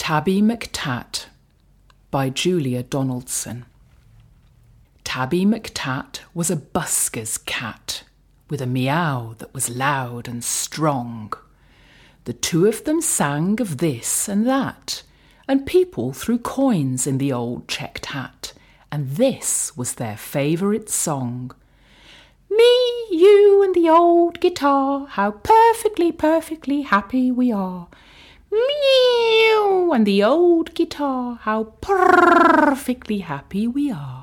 Tabby McTat by Julia Donaldson. Tabby McTat was a busker's cat, with a meow that was loud and strong. The two of them sang of this and that, and people threw coins in the old checked hat, and this was their favourite song. Me, you and the old guitar, how perfectly, perfectly happy we are. Meow, and the old guitar, how perfectly happy we are.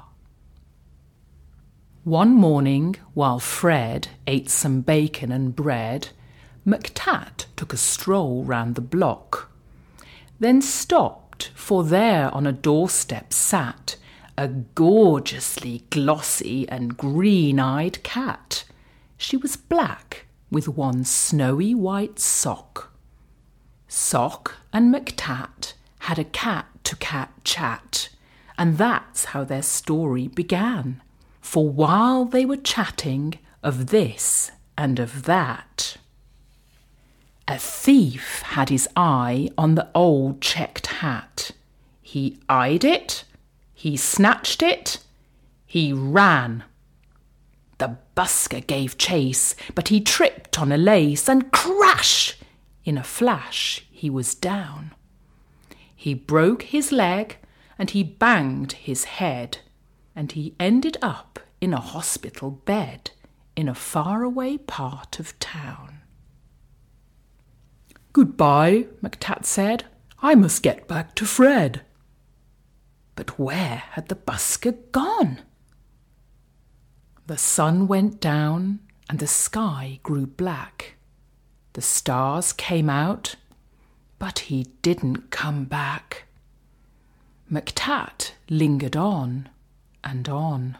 One morning, while Fred ate some bacon and bread, McTat took a stroll round the block, then stopped, for there on a doorstep sat a gorgeously glossy and green-eyed cat. She was black, with one snowy white sock. Sock and McTat had a cat-to-cat chat, and that's how their story began. For while they were chatting of this and of that, a thief had his eye on the old checked hat. He eyed it, he snatched it, he ran. The busker gave chase, but he tripped on a lace, and crash! In a flash he was down. He broke his leg, and he banged his head, and he ended up in a hospital bed in a faraway part of town. "Goodbye," McTat said. "I must get back to Fred." But where had the busker gone? The sun went down and the sky grew black. The stars came out, but he didn't come back. McTat lingered on and on.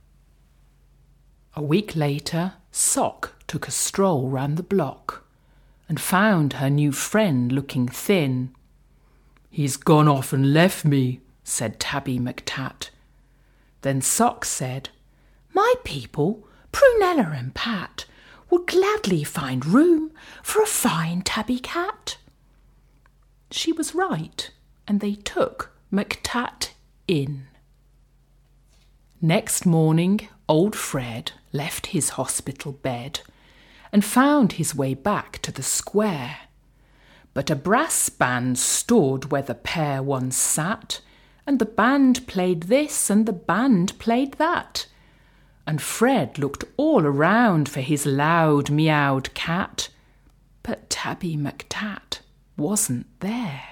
A week later, Sock took a stroll round the block and found her new friend looking thin. "He's gone off and left me," said Tabby McTat. Then Sock said, "My people, Prunella and Pat, would gladly find room for a fine tabby cat." She was right, and they took McTat in. Next morning, old Fred left his hospital bed and found his way back to the square. But a brass band stood where the pair once sat, and the band played this and the band played that. And Fred looked all around for his loud meowed cat, but Tabby McTat wasn't there.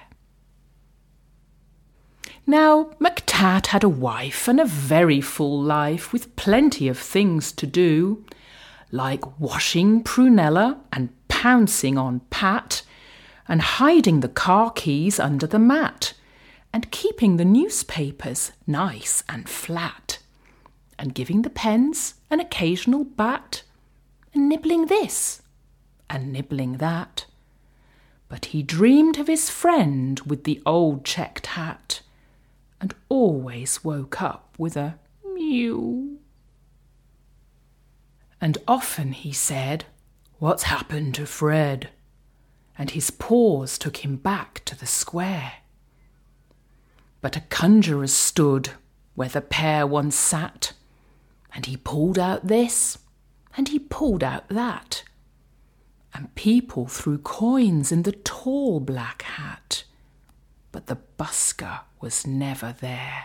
Now, McTat had a wife and a very full life with plenty of things to do, like washing Prunella and pouncing on Pat, and hiding the car keys under the mat, and keeping the newspapers nice and flat, and giving the pens an occasional bat, and nibbling this, and nibbling that. But he dreamed of his friend with the old checked hat, and always woke up with a mew. And often he said, "What's happened to Fred?" And his paws took him back to the square. But a conjurer stood where the pair once sat, and he pulled out this, and he pulled out that, and people threw coins in the tall black hat, but the busker was never there.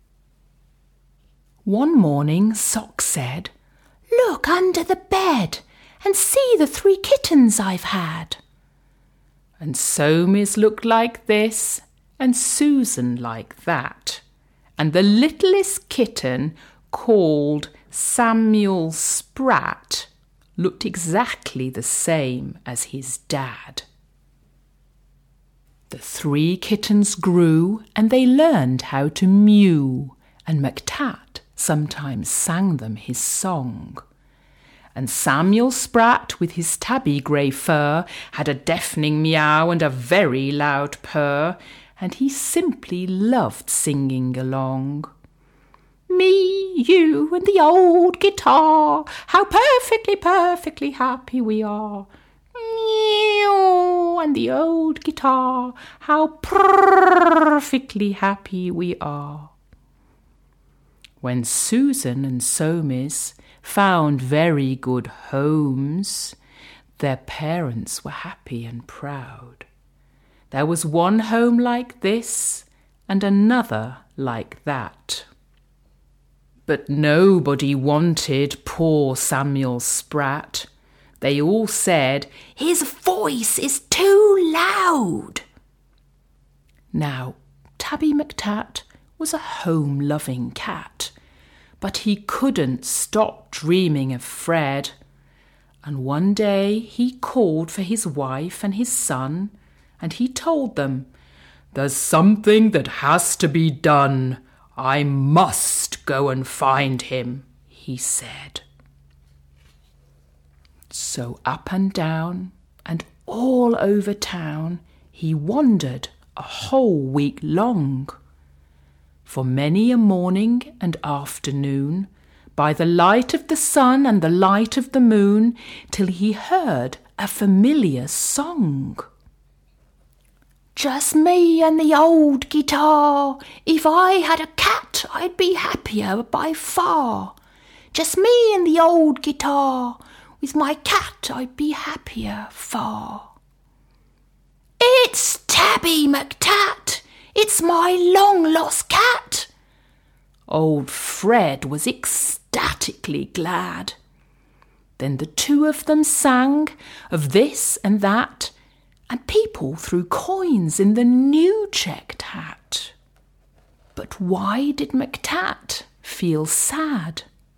One morning Sock said, "Look under the bed and see the 3 kittens I've had." And so Miss looked like this, and Susan like that, and the littlest kitten, called Samuel Sprat, looked exactly the same as his dad. The 3 kittens grew, and they learned how to mew, and McTat sometimes sang them his song. And Samuel Sprat, with his tabby grey fur, had a deafening meow and a very loud purr, and he simply loved singing along. Me, you, and the old guitar, how perfectly, perfectly happy we are. Meow. you and the old guitar, how perfectly happy we are. When Susan and Somis found very good homes, their parents were happy and proud. There was one home like this and another like that. But nobody wanted poor Samuel Spratt. They all said, "His voice is too loud." Now, Tabby McTat was a home-loving cat, but he couldn't stop dreaming of Fred. And one day he called for his wife and his son, and he told them, "There's something that has to be done. I must go and find him," he said. So up and down and all over town he wandered a whole week long. For many a morning and afternoon, by the light of the sun and the light of the moon, till he heard a familiar song. "Just me and the old guitar. If I had a cat, I'd be happier by far. Just me and the old guitar. With my cat, I'd be happier far." "It's Tabby McTat. It's my long-lost cat." Old Fred was ecstatically glad. Then the two of them sang of this and that, and people threw coins in the new checked hat. But why did McTat feel sad?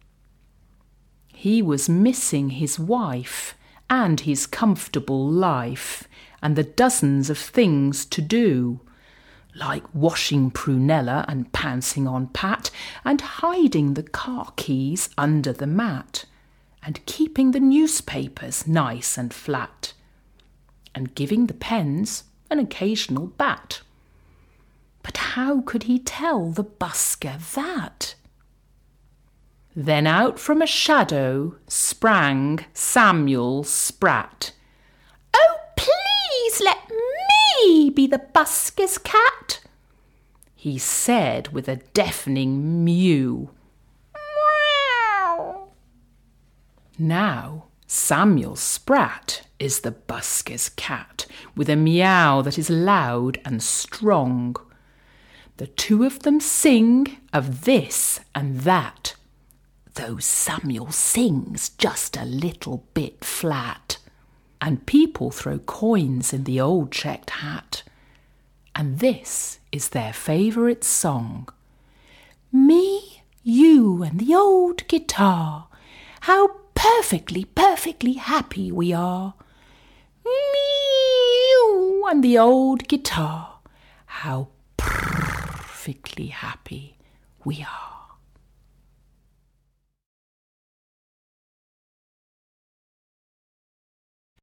He was missing his wife and his comfortable life and the dozens of things to do, like washing Prunella and pouncing on Pat and hiding the car keys under the mat and keeping the newspapers nice and flat and giving the pens an occasional bat. But how could he tell the busker that? Then out from a shadow sprang Samuel Spratt. "Oh, please let me be the busker's cat," he said with a deafening mew. Meow. Now Samuel Spratt is the busker's cat, with a meow that is loud and strong. The two of them sing of this and that, though Samuel sings just a little bit flat. And people throw coins in the old checked hat. And this is their favourite song. "Me, you and the old guitar. How perfectly, perfectly happy we are. Me, you and the old guitar. How perfectly happy we are."